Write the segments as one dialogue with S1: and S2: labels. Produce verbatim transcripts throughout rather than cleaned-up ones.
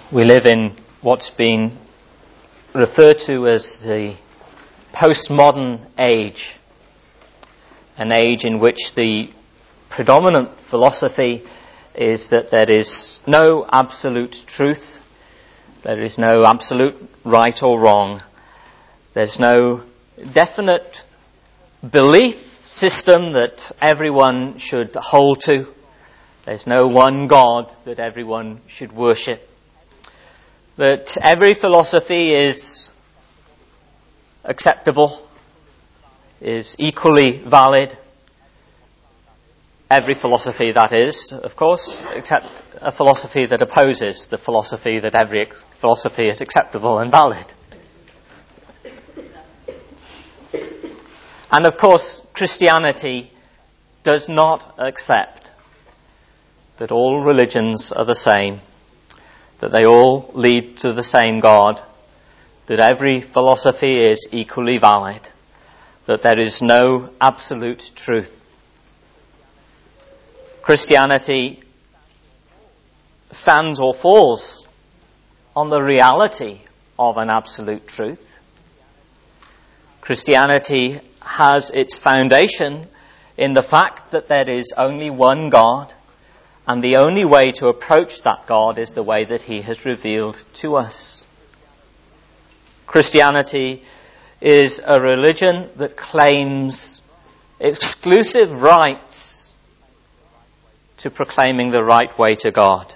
S1: We live in what's been referred to as the postmodern age, an age in which the predominant philosophy is that there is no absolute truth, there is no absolute right or wrong, there's no definite belief system that everyone should hold to, there's no one God that everyone should worship. That every philosophy is acceptable, is equally valid. Every philosophy, that is, of course, except a philosophy that opposes the philosophy that every ex- philosophy is acceptable and valid. And of course, Christianity does not accept that all religions are the same, that they all lead to the same God, that every philosophy is equally valid, that there is no absolute truth. Christianity stands or falls on the reality of an absolute truth. Christianity has its foundation in the fact that there is only one God, and the only way to approach that God is the way that he has revealed to us. Christianity is a religion that claims exclusive rights to proclaiming the right way to God.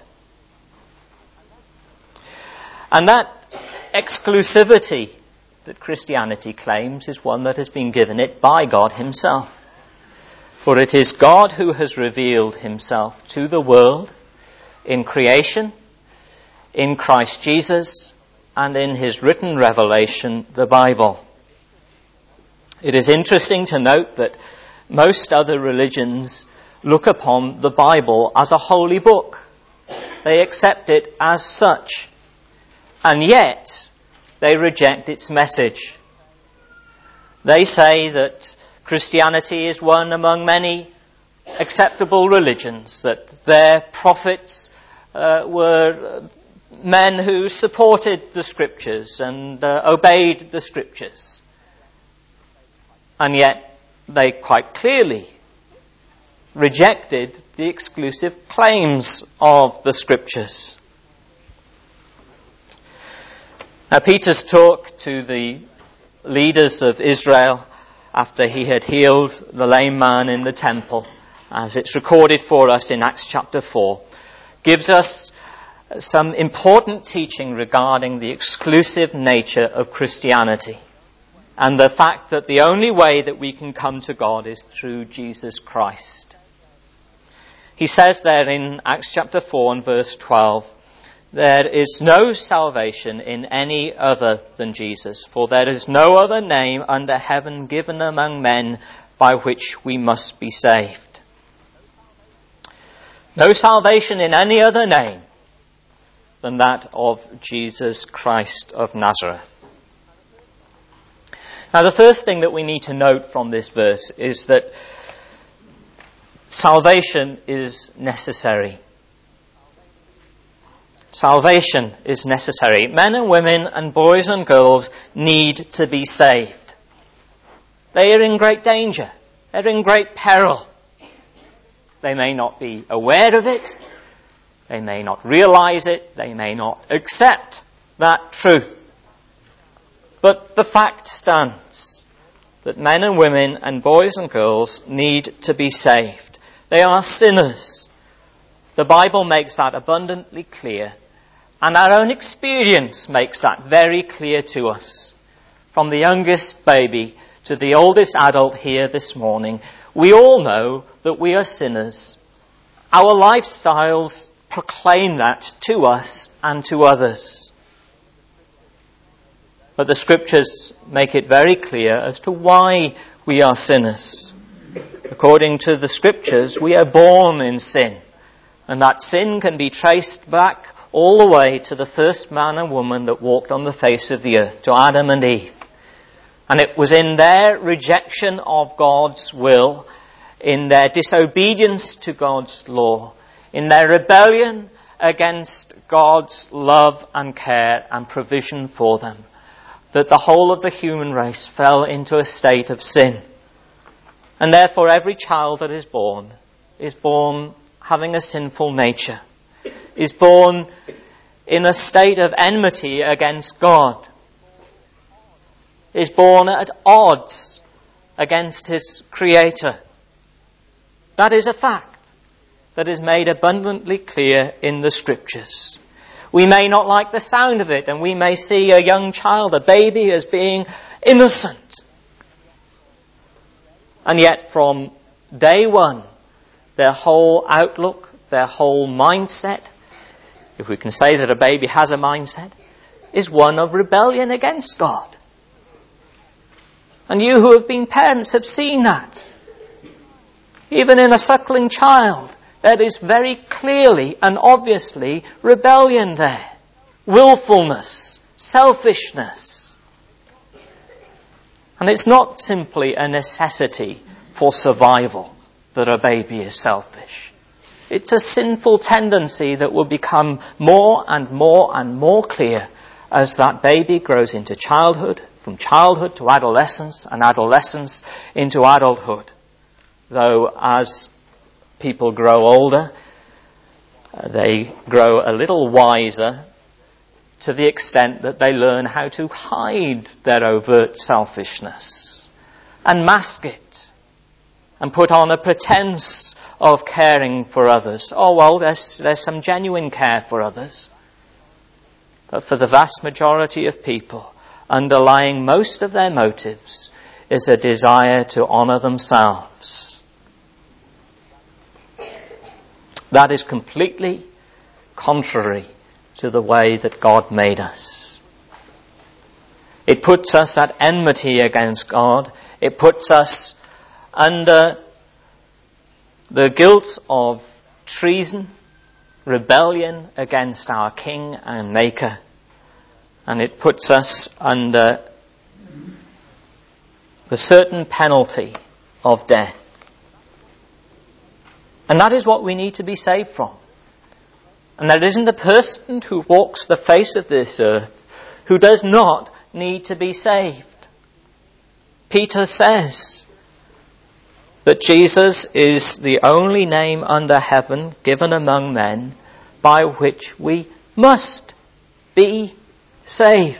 S1: And that exclusivity that Christianity claims is one that has been given it by God himself. For it is God who has revealed himself to the world in creation, in Christ Jesus, and in his written revelation, the Bible. It is interesting to note that most other religions look upon the Bible as a holy book. They accept it as such. And yet, they reject its message. They say that Christianity is one among many acceptable religions, that their prophets uh, were men who supported the scriptures and uh, obeyed the scriptures. And yet they quite clearly rejected the exclusive claims of the scriptures. Now, Peter's talk to the leaders of Israel after he had healed the lame man in the temple, as it's recorded for us in Acts chapter four, gives us some important teaching regarding the exclusive nature of Christianity and the fact that the only way that we can come to God is through Jesus Christ. He says there in Acts chapter four and verse twelve, "There is no salvation in any other than Jesus, for there is no other name under heaven given among men by which we must be saved." No salvation in any other name than that of Jesus Christ of Nazareth. Now, the first thing that we need to note from this verse is that salvation is necessary. Salvation is necessary. Men and women and boys and girls need to be saved. They are in great danger. They're in great peril. They may not be aware of it. They may not realize it. They may not accept that truth. But the fact stands that men and women and boys and girls need to be saved. They are sinners. The Bible makes that abundantly clear, and our own experience makes that very clear to us. From the youngest baby to the oldest adult here this morning, we all know that we are sinners. Our lifestyles proclaim that to us and to others. But the scriptures make it very clear as to why we are sinners. According to the scriptures, we are born in sin. And that sin can be traced back all the way to the first man and woman that walked on the face of the earth, to Adam and Eve. And it was in their rejection of God's will, in their disobedience to God's law, in their rebellion against God's love and care and provision for them, that the whole of the human race fell into a state of sin. And therefore every child that is born is born having a sinful nature, is born in a state of enmity against God, is born at odds against his Creator. That is a fact that is made abundantly clear in the Scriptures. We may not like the sound of it, and we may see a young child, a baby, as being innocent. And yet from day one, their whole outlook, their whole mindset, if we can say that a baby has a mindset, is one of rebellion against God. And you who have been parents have seen that. Even in a suckling child, there is very clearly and obviously rebellion there. Willfulness, selfishness. And it's not simply a necessity for survival that a baby is selfish. It's a sinful tendency that will become more and more and more clear as that baby grows into childhood, from childhood to adolescence, and adolescence into adulthood. Though as people grow older, uh, they grow a little wiser to the extent that they learn how to hide their overt selfishness and mask it and put on a pretense of caring for others. Oh, well, there's, there's some genuine care for others. But for the vast majority of people, underlying most of their motives is a desire to honour themselves. That is completely contrary to the way that God made us. It puts us at enmity against God. It puts us under the guilt of treason, rebellion against our King and Maker. And it puts us under the certain penalty of death. And that is what we need to be saved from. And there isn't a person who walks the face of this earth who does not need to be saved. Peter says that Jesus is the only name under heaven given among men by which we must be saved.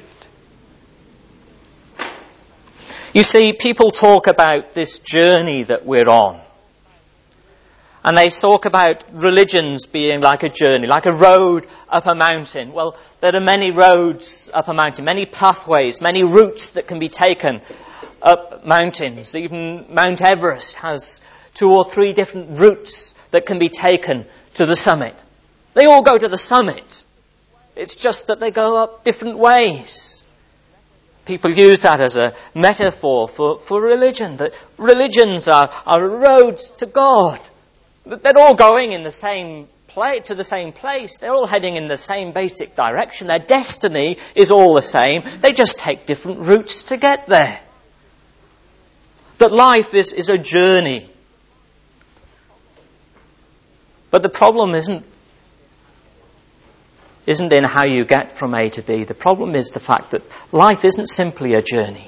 S1: You see, people talk about this journey that we're on. And they talk about religions being like a journey, like a road up a mountain. Well, there are many roads up a mountain, many pathways, many routes that can be taken up mountains. Even Mount Everest has two or three different routes that can be taken to the summit. They all go to the summit. It's just that they go up different ways. People use that as a metaphor for, for religion, that religions are, are roads to God. They're all going in the same place, to the same place. They're all heading in the same basic direction. Their destiny is all the same. They just take different routes to get there. That life is, is a journey. But the problem isn't, isn't in how you get from A to B. The problem is the fact that life isn't simply a journey.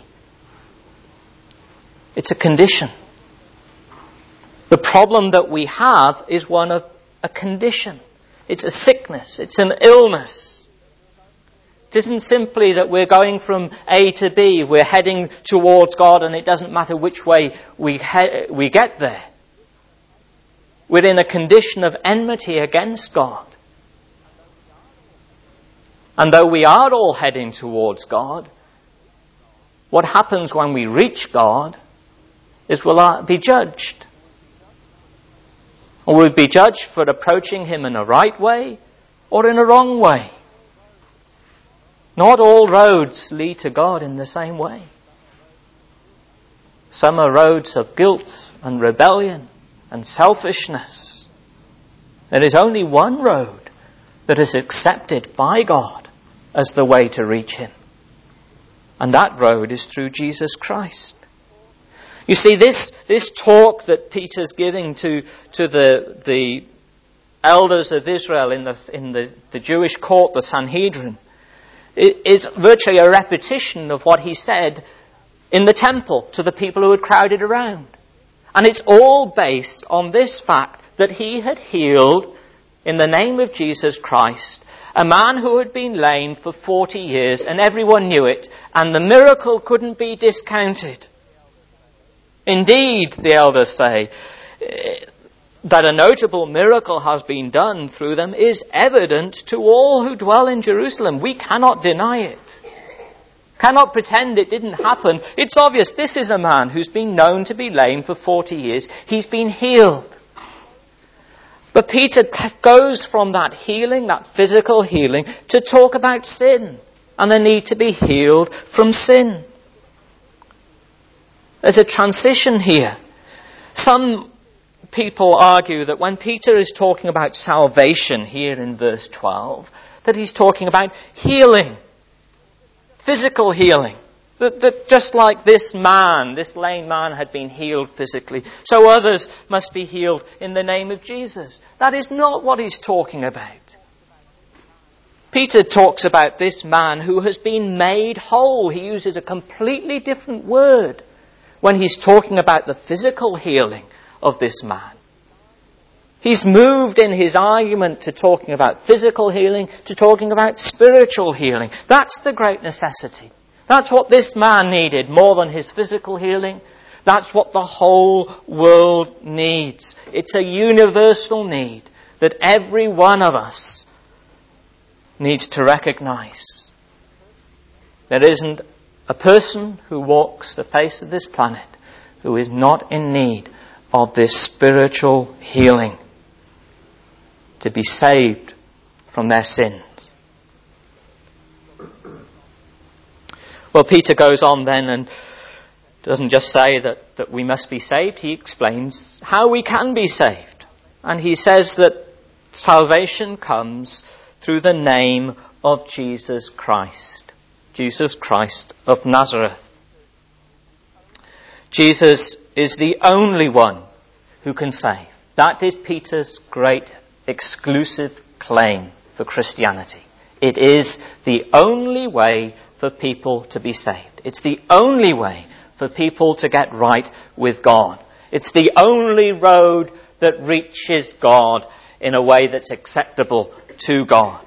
S1: It's a condition. The problem that we have is one of a condition. It's a sickness. It's an illness. It isn't simply that we're going from A to B. We're heading towards God and it doesn't matter which way we, he- we get there. We're in a condition of enmity against God. And though we are all heading towards God, what happens when we reach God is we'll be judged. Or we'll be judged for approaching Him in a right way or in a wrong way. Not all roads lead to God in the same way. Some are roads of guilt and rebellion and selfishness. There is only one road that is accepted by God as the way to reach Him. And that road is through Jesus Christ. You see, this, this talk that Peter's giving to, to the, the elders of Israel in the in the, the Jewish court, the Sanhedrin, is virtually a repetition of what he said in the temple to the people who had crowded around. And it's all based on this fact that he had healed, in the name of Jesus Christ, a man who had been lame for forty years, and everyone knew it, and the miracle couldn't be discounted. Indeed, the elders say, that a notable miracle has been done through them is evident to all who dwell in Jerusalem. We cannot deny it. Cannot pretend it didn't happen. It's obvious this is a man who's been known to be lame for forty years. He's been healed. But Peter goes from that healing, that physical healing, to talk about sin and the need to be healed from sin. There's a transition here. Some people argue that when Peter is talking about salvation here in verse twelve, that he's talking about healing, physical healing. That, that just like this man, this lame man had been healed physically, so others must be healed in the name of Jesus. That is not what he's talking about. Peter talks about this man who has been made whole. He uses a completely different word when he's talking about the physical healing of this man. He's moved in his argument to talking about physical healing, to talking about spiritual healing. That's the great necessity. That's what this man needed more than his physical healing. That's what the whole world needs. It's a universal need that every one of us needs to recognize. There isn't a person who walks the face of this planet who is not in need of this spiritual healing to be saved from their sins. Well, Peter goes on then and doesn't just say that, that we must be saved. He explains how we can be saved. And he says that salvation comes through the name of Jesus Christ. Jesus Christ of Nazareth. Jesus is the only one who can save. That is Peter's great exclusive claim for Christianity. It is the only way for people to be saved. It's the only way for people to get right with God. It's the only road that reaches God in a way that's acceptable to God.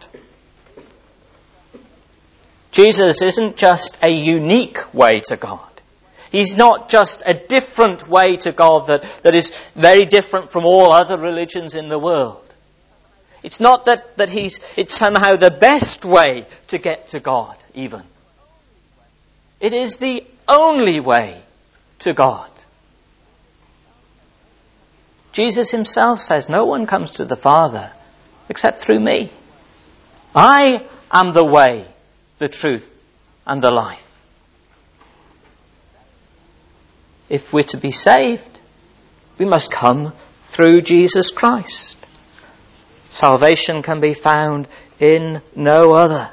S1: Jesus isn't just a unique way to God. He's not just a different way to God that, that is very different from all other religions in the world. It's not that, that he's, it's somehow the best way to get to God, even. It is the only way to God. Jesus himself says, no one comes to the Father except through me. I am the way, the truth, and the life. If we're to be saved, we must come through Jesus Christ. Salvation can be found in no other.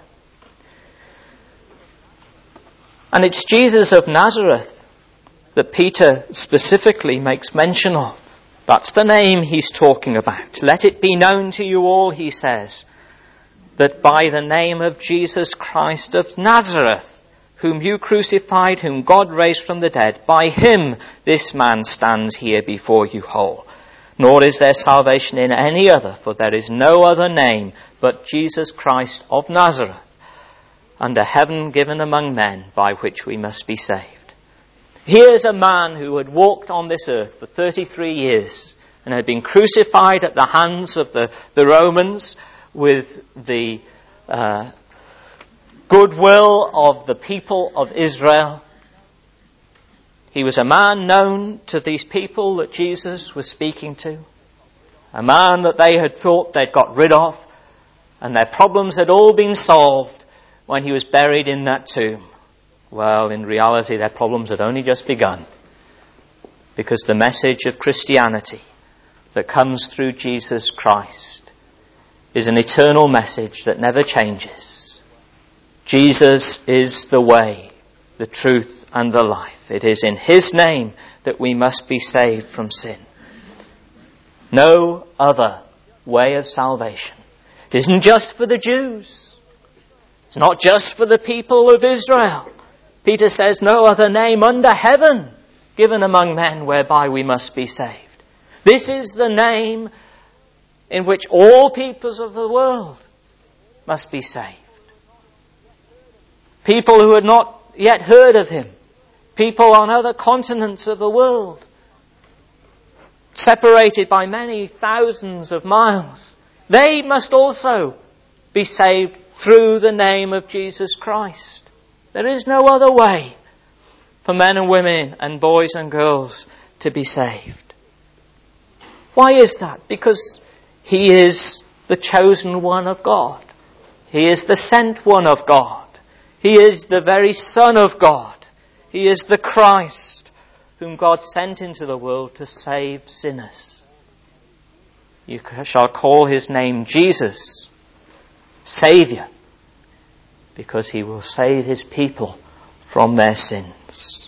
S1: And it's Jesus of Nazareth that Peter specifically makes mention of. That's the name he's talking about. Let it be known to you all, he says, that by the name of Jesus Christ of Nazareth, whom you crucified, whom God raised from the dead, by him this man stands here before you whole. Nor is there salvation in any other, for there is no other name but Jesus Christ of Nazareth, under heaven given among men, by which we must be saved. Here's a man who had walked on this earth for thirty-three years and had been crucified at the hands of the, the Romans with the uh, goodwill of the people of Israel. He was a man known to these people that Jesus was speaking to. A man that they had thought they'd got rid of, and their problems had all been solved when he was buried in that tomb. Well, in reality, their problems had only just begun. Because the message of Christianity that comes through Jesus Christ is an eternal message that never changes. Jesus is the way, the truth, and the life. It is in his name that we must be saved from sin. No other way of salvation. It isn't just for the Jews. It's not just for the people of Israel. Peter says, no other name under heaven given among men whereby we must be saved. This is the name in which all peoples of the world must be saved. People who had not yet heard of him. People on other continents of the world. Separated by many thousands of miles. They must also be saved through the name of Jesus Christ. There is no other way for men and women and boys and girls to be saved. Why is that? Because he is the chosen one of God. He is the sent one of God. He is the very Son of God. He is the Christ whom God sent into the world to save sinners. You shall call his name Jesus, Saviour, because he will save his people from their sins.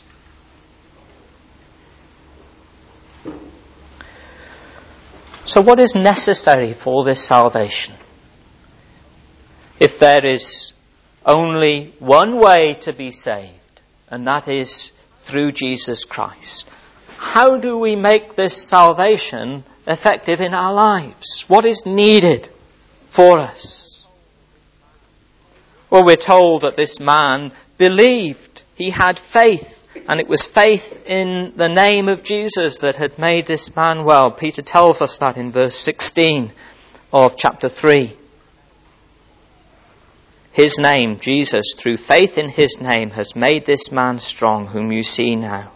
S1: So what is necessary for this salvation? If there is only one way to be saved, and that is through Jesus Christ, how do we make this salvation effective in our lives? What is needed for us? Well, we're told that this man believed. He had faith. And it was faith in the name of Jesus that had made this man well. Peter tells us that in verse sixteen of chapter three. His name, Jesus, through faith in his name, has made this man strong, whom you see now.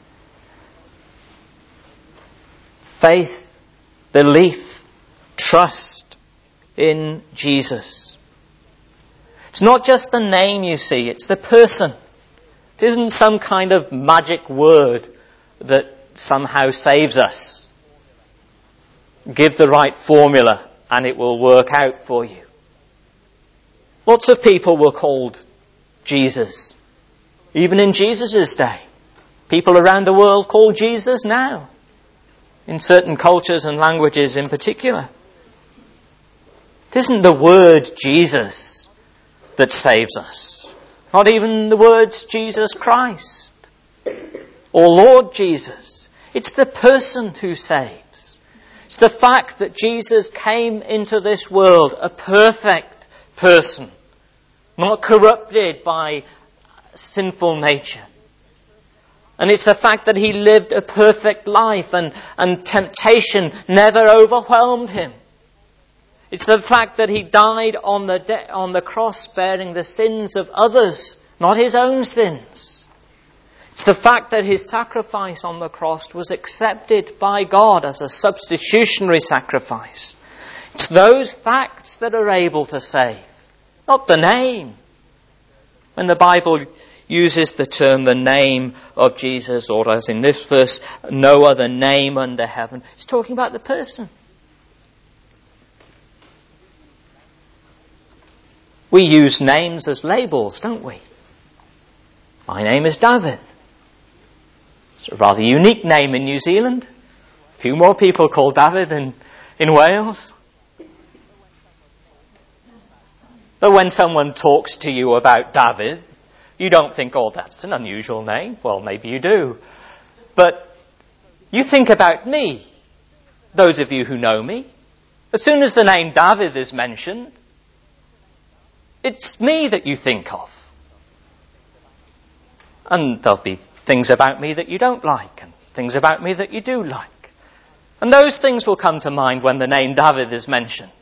S1: Faith, belief, trust in Jesus. It's not just the name you see, it's the person. It isn't some kind of magic word that somehow saves us. Give the right formula and it will work out for you. Lots of people were called Jesus. Even in Jesus' day. People around the world call Jesus now. In certain cultures and languages in particular. It isn't the word Jesus that saves us. Not even the words Jesus Christ or Lord Jesus. It's the person who saves. It's the fact that Jesus came into this world a perfect person, not corrupted by sinful nature. And it's the fact that he lived a perfect life and, and temptation never overwhelmed him. It's the fact that he died on the de- on the cross bearing the sins of others, not his own sins. It's the fact that his sacrifice on the cross was accepted by God as a substitutionary sacrifice. It's those facts that are able to save, not the name. When the Bible uses the term the name of Jesus, or as in this verse, no other name under heaven, it's talking about the person. We use names as labels, don't we? My name is David. It's a rather unique name in New Zealand. A few more people called David in, in Wales. But when someone talks to you about David, you don't think, oh, that's an unusual name. Well, maybe you do. But you think about me, those of you who know me. As soon as the name David is mentioned, it's me that you think of. And there'll be things about me that you don't like, and things about me that you do like. And those things will come to mind when the name David is mentioned.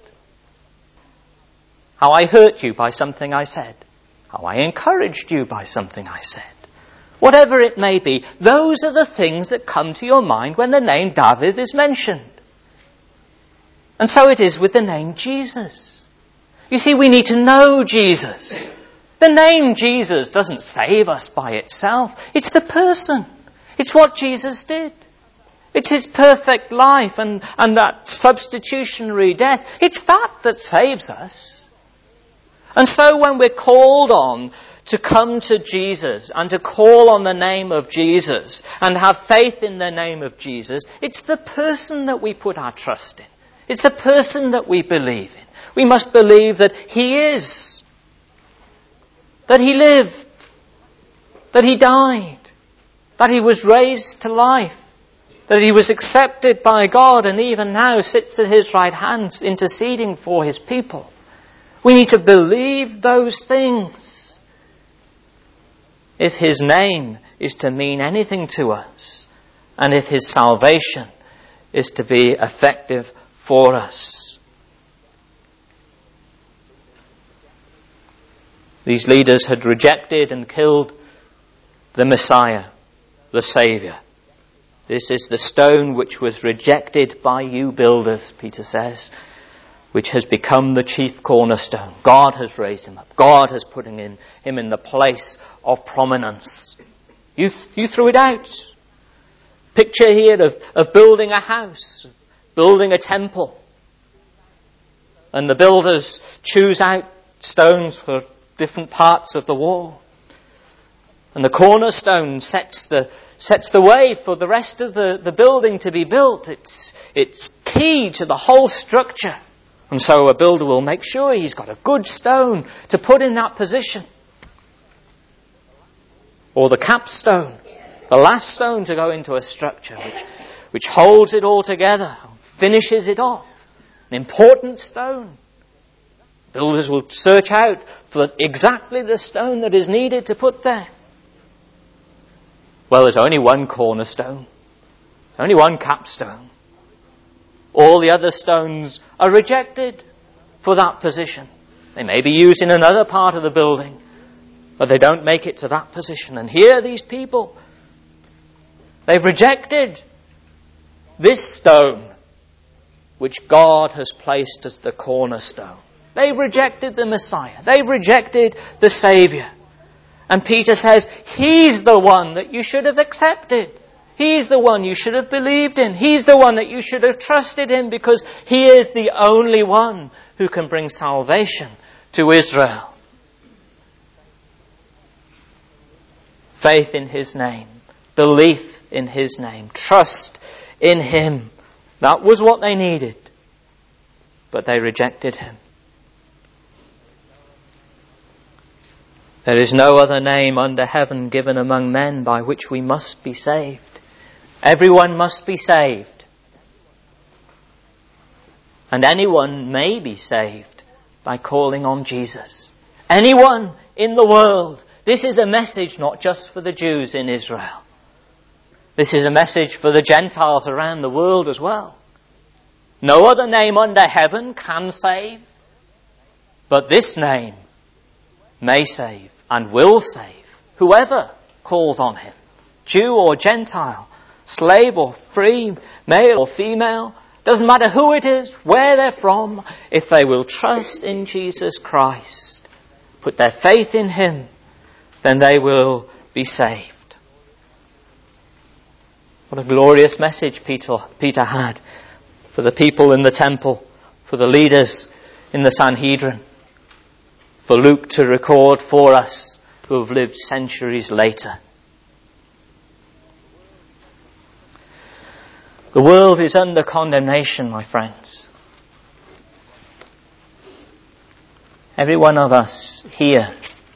S1: How I hurt you by something I said. How I encouraged you by something I said. Whatever it may be, those are the things that come to your mind when the name David is mentioned. And so it is with the name Jesus. You see, we need to know Jesus. The name Jesus doesn't save us by itself. It's the person. It's what Jesus did. It's his perfect life and, and that substitutionary death. It's that that saves us. And so when we're called on to come to Jesus and to call on the name of Jesus and have faith in the name of Jesus, it's the person that we put our trust in. It's the person that we believe in. We must believe that he is, that he lived, that he died, that he was raised to life, that he was accepted by God and even now sits at his right hand interceding for his people. We need to believe those things if his name is to mean anything to us and if his salvation is to be effective for us. These leaders had rejected and killed the Messiah, the Saviour. This is the stone which was rejected by you builders, Peter says, which has become the chief cornerstone. God has raised him up. God has put him in, him in the place of prominence. You, you threw it out. Picture here of, of building a house, building a temple. And the builders choose out stones for different parts of the wall. And the cornerstone sets the sets the way for the rest of the, the building to be built. It's it's key to the whole structure. And so a builder will make sure he's got a good stone to put in that position. Or the capstone, the last stone to go into a structure which, which holds it all together, finishes it off. An important stone. Builders will search out for exactly the stone that is needed to put there. Well, there's only one cornerstone. There's only one capstone. All the other stones are rejected for that position. They may be used in another part of the building, but they don't make it to that position. And here these people, they've rejected this stone which God has placed as the cornerstone. They've rejected the Messiah. They've rejected the Saviour. And Peter says, he's the one that you should have accepted. He's the one you should have believed in. He's the one that you should have trusted in because he is the only one who can bring salvation to Israel. Faith in his name, belief in his name, trust in him. That was what they needed. But they rejected him. There is no other name under heaven given among men by which we must be saved. Everyone must be saved. And anyone may be saved by calling on Jesus. Anyone in the world. This is a message not just for the Jews in Israel. This is a message for the Gentiles around the world as well. No other name under heaven can save, but this name may save and will save whoever calls on him, Jew or Gentile, slave or free, male or female, doesn't matter who it is, where they're from, if they will trust in Jesus Christ, put their faith in him, then they will be saved. What a glorious message Peter, Peter had for the people in the temple, for the leaders in the Sanhedrin, for Luke to record for us who have lived centuries later. The world is under condemnation, my friends. Every one of us here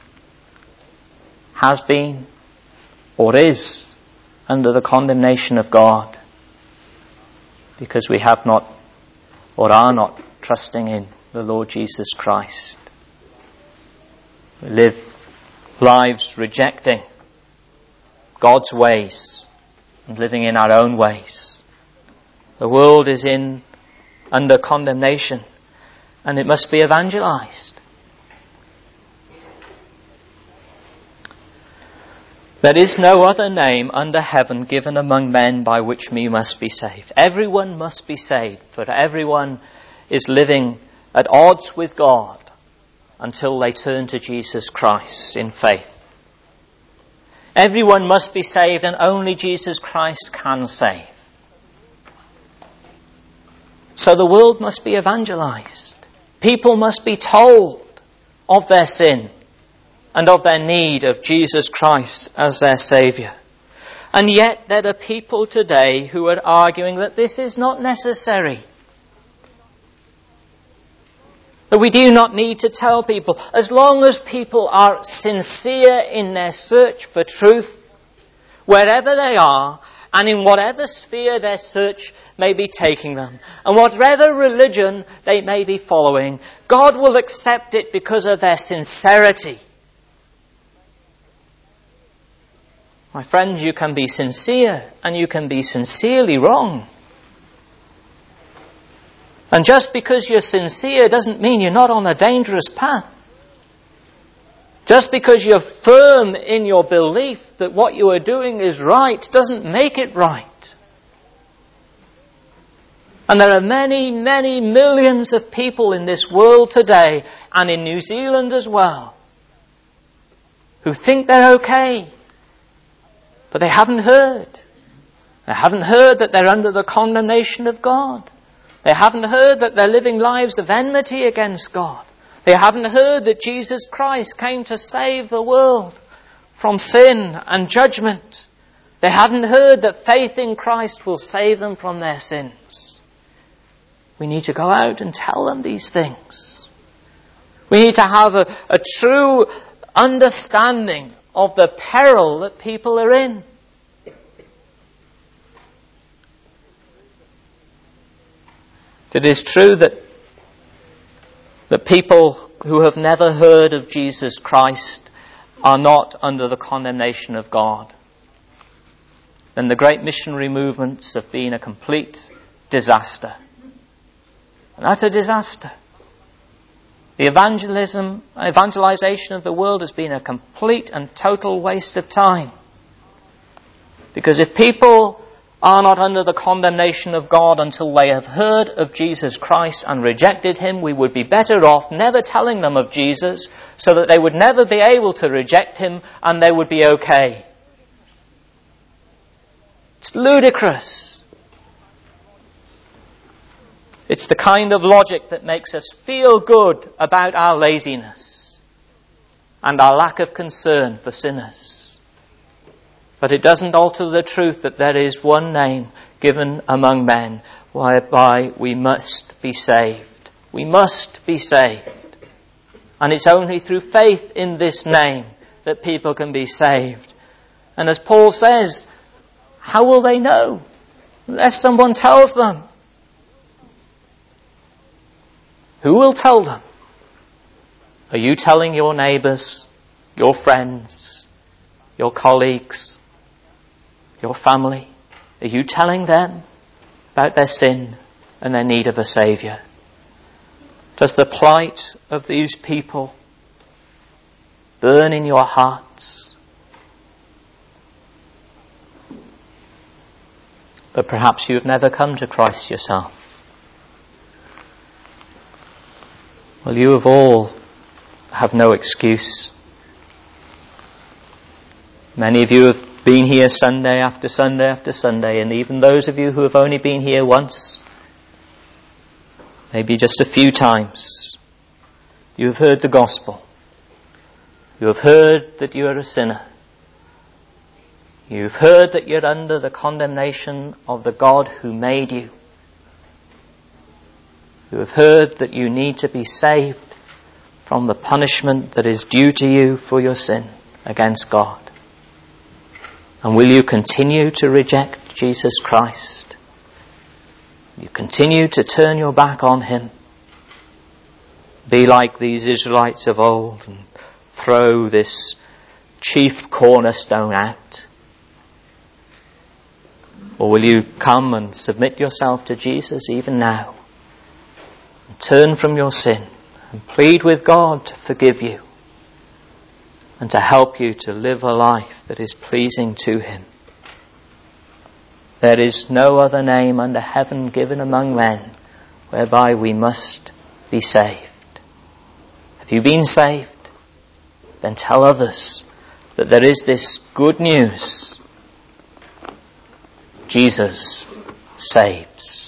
S1: has been or is under the condemnation of God because we have not or are not trusting in the Lord Jesus Christ. We live lives rejecting God's ways and living in our own ways. The world is in under condemnation and it must be evangelized. There is no other name under heaven given among men by which we must be saved. Everyone must be saved, for everyone is living at odds with God until they turn to Jesus Christ in faith. Everyone must be saved and only Jesus Christ can save. So the world must be evangelized. People must be told of their sin and of their need of Jesus Christ as their Saviour. And yet there are people today who are arguing that this is not necessary. That we do not need to tell people. As long as people are sincere in their search for truth, wherever they are, and in whatever sphere their search may be taking them, and whatever religion they may be following, God will accept it because of their sincerity. My friends, you can be sincere, and you can be sincerely wrong. And just because you're sincere doesn't mean you're not on a dangerous path. Just because you're firm in your belief that what you are doing is right doesn't make it right. And there are many, many millions of people in this world today, and in New Zealand as well, who think they're okay. But they haven't heard. They haven't heard that they're under the condemnation of God. They haven't heard that they're living lives of enmity against God. They haven't heard that Jesus Christ came to save the world from sin and judgment. They haven't heard that faith in Christ will save them from their sins. We need to go out and tell them these things. We need to have a, a true understanding of the peril that people are in. It is true that that people who have never heard of Jesus Christ are not under the condemnation of God. Then the great missionary movements have been a complete disaster. An utter disaster. The evangelism, evangelization of the world has been a complete and total waste of time. Because if people are not under the condemnation of God until they have heard of Jesus Christ and rejected Him, we would be better off never telling them of Jesus, so that they would never be able to reject Him and they would be okay. It's ludicrous. It's the kind of logic that makes us feel good about our laziness and our lack of concern for sinners. But it doesn't alter the truth that there is one name given among men whereby we must be saved. We must be saved. And it's only through faith in this name that people can be saved. And as Paul says, how will they know unless someone tells them? Who will tell them? Are you telling your neighbours, your friends, your colleagues, your family? Are you telling them about their sin and their need of a Saviour? Does the plight of these people burn in your hearts? But perhaps you've never come to Christ yourself. Well, you have all have no excuse. Many of you have been here Sunday after Sunday after Sunday, and even those of you who have only been here once, maybe just a few times, you have heard the gospel. You have heard that you are a sinner. You've heard that you're under the condemnation of the God who made you. You have heard that you need to be saved from the punishment that is due to you for your sin against God. And will you continue to reject Jesus Christ? Will you continue to turn your back on Him? Be like these Israelites of old and throw this chief cornerstone out? Or will you come and submit yourself to Jesus even now? And turn from your sin and plead with God to forgive you and to help you to live a life that is pleasing to Him. There is no other name under heaven given among men whereby we must be saved. Have you been saved? Then tell others that there is this good news. Jesus saves.